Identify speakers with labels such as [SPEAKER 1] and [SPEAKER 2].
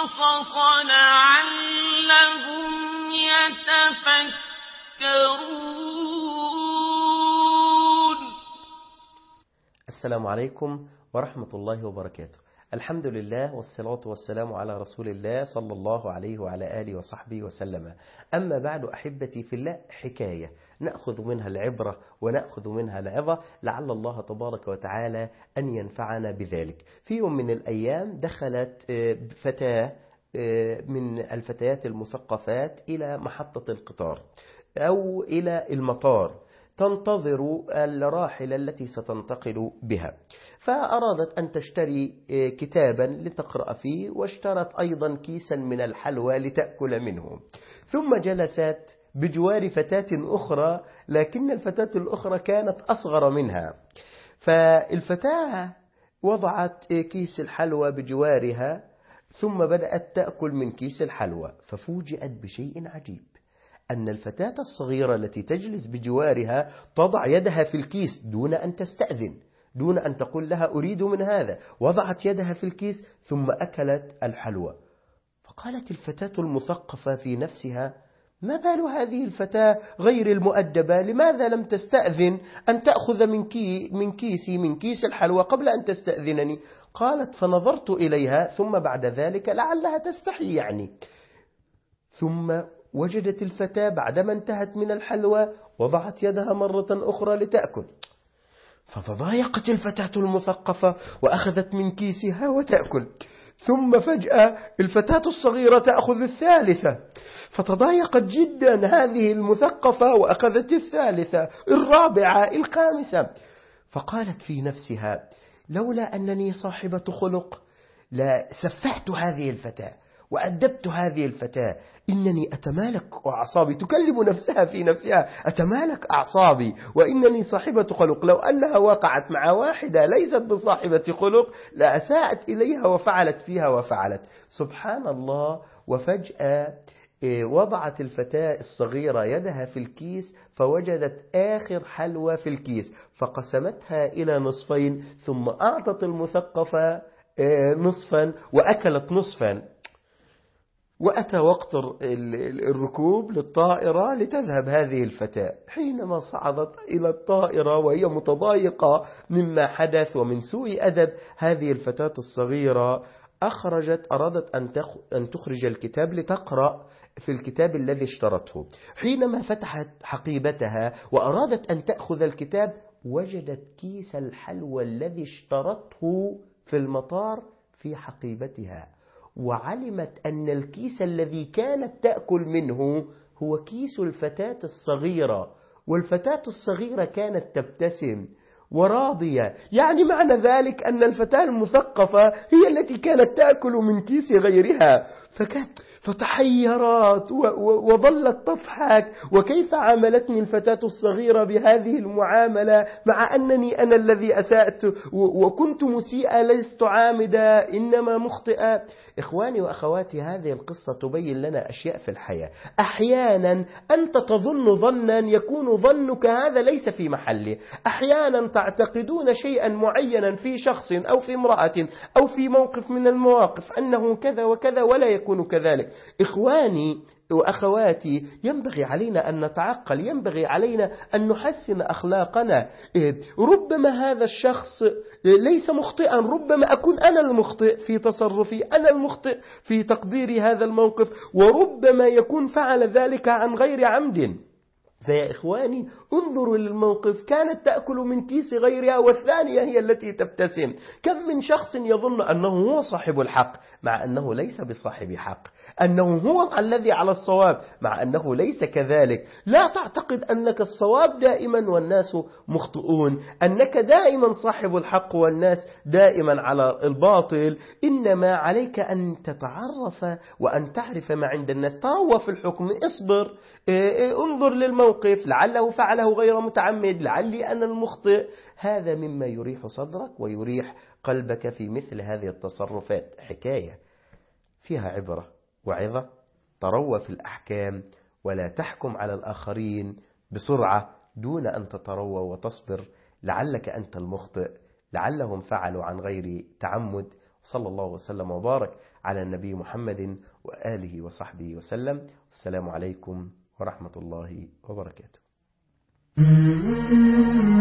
[SPEAKER 1] القصص لعلهم يتفكرون.
[SPEAKER 2] السلام عليكم ورحمة الله وبركاته. الحمد لله والصلاة والسلام على رسول الله صلى الله عليه وعلى آله وصحبه وسلم. أما بعد أحبتي في الله، حكاية نأخذ منها العبرة ونأخذ منها العظة، لعل الله تبارك وتعالى أن ينفعنا بذلك. في يوم من الأيام دخلت فتاة من الفتيات المثقفات إلى محطة القطار أو إلى المطار، تنتظر الراحلة التي ستنتقل بها، فأرادت أن تشتري كتابا لتقرأ فيه، واشترت أيضا كيسا من الحلوى لتأكل منه. ثم جلست بجوار فتاة أخرى، لكن الفتاة الأخرى كانت أصغر منها، فالفتاة وضعت كيس الحلوى بجوارها ثم بدأت تأكل من كيس الحلوى، ففوجئت بشيء عجيب، أن الفتاة الصغيرة التي تجلس بجوارها تضع يدها في الكيس دون أن تستأذن، دون أن تقول لها أريد من هذا، وضعت يدها في الكيس ثم أكلت الحلوى. فقالت الفتاة المثقفة في نفسها: ما بال هذه الفتاة غير المؤدبة؟ لماذا لم تستأذن أن تأخذ من كيس الحلوى قبل أن تستأذنني؟ قالت: فنظرت إليها ثم بعد ذلك لعلها تستحي يعني. ثم وجدت الفتاة بعدما انتهت من الحلوى وضعت يدها مرة أخرى لتأكل، فتضايقت الفتاة المثقفة وأخذت من كيسها وتأكل. ثم فجأة الفتاة الصغيرة تأخذ الثالثة، فتضايقت جدا هذه المثقفة وأخذت الثالثة، الرابعة، الخامسة. فقالت في نفسها: لولا أنني صاحبة خلق لا سفهت هذه الفتاة وأدبت هذه الفتاة، إنني أتمالك أعصابي. تكلم نفسها في نفسها: أتمالك أعصابي وإنني صاحبة خلق. لو أنها وقعت مع واحدة ليست بصاحبة خلق لأساءت إليها وفعلت فيها وفعلت. سبحان الله. وفجأة وضعت الفتاة الصغيرة يدها في الكيس فوجدت آخر حلوى في الكيس، فقسمتها إلى نصفين، ثم أعطت المثقفة نصفا وأكلت نصفا. وأتى وقت الركوب للطائرة لتذهب هذه الفتاة. حينما صعدت إلى الطائرة وهي متضايقة مما حدث ومن سوء أدب هذه الفتاة الصغيرة، أرادت أن تخرج الكتاب لتقرأ في الكتاب الذي اشترته. حينما فتحت حقيبتها وأرادت أن تأخذ الكتاب، وجدت كيس الحلوى الذي اشترته في المطار في حقيبتها، وعلمت أن الكيس الذي كانت تأكل منه هو كيس الفتاة الصغيرة، والفتاة الصغيرة كانت تبتسم وراضية. يعني معنى ذلك أن الفتاة المثقفة هي التي كانت تأكل من كيس غيرها، فتحيرت وظلت تضحك: وكيف عاملتني الفتاة الصغيرة بهذه المعاملة مع أنني أنا الذي أسأت وكنت مسيئة، لست عامدة إنما مخطئة. إخواني وأخواتي، هذه القصة تبين لنا أشياء في الحياة. أحيانا أنت تظن ظنا يكون ظنك هذا ليس في محله. أحيانا تعتقدون شيئا معينا في شخص أو في امرأة أو في موقف من المواقف أنه كذا وكذا ولا يكون كذلك. إخواني وأخواتي، ينبغي علينا أن نتعقل، ينبغي علينا أن نحسن أخلاقنا. ربما هذا الشخص ليس مخطئا، ربما أكون أنا المخطئ في تصرفي، أنا المخطئ في تقدير هذا الموقف، وربما يكون فعل ذلك عن غير عمد. فيا إخواني، انظروا للموقف، كانت تأكل من كيس غيرها والثانية هي التي تبتسم. كم من شخص يظن أنه هو صاحب الحق مع أنه ليس بصاحب حق، أنه هو الذي على الصواب مع أنه ليس كذلك. لا تعتقد أنك الصواب دائما والناس مخطئون، أنك دائما صاحب الحق والناس دائما على الباطل. إنما عليك أن تتعرف وأن تعرف ما عند الناس. تروى في الحكم، اصبر، انظر للموقف، لعله فعله غير متعمد، لعلي أنا المخطئ. هذا مما يريح صدرك ويريح قلبك في مثل هذه التصرفات. حكاية فيها عبرة وعظة. تروى في الأحكام ولا تحكم على الآخرين بسرعة دون أن تتروى وتصبر، لعلك أنت المخطئ، لعلهم فعلوا عن غير تعمد. صلى الله وسلم وبارك على النبي محمد وآله وصحبه وسلم. السلام عليكم ورحمة الله وبركاته.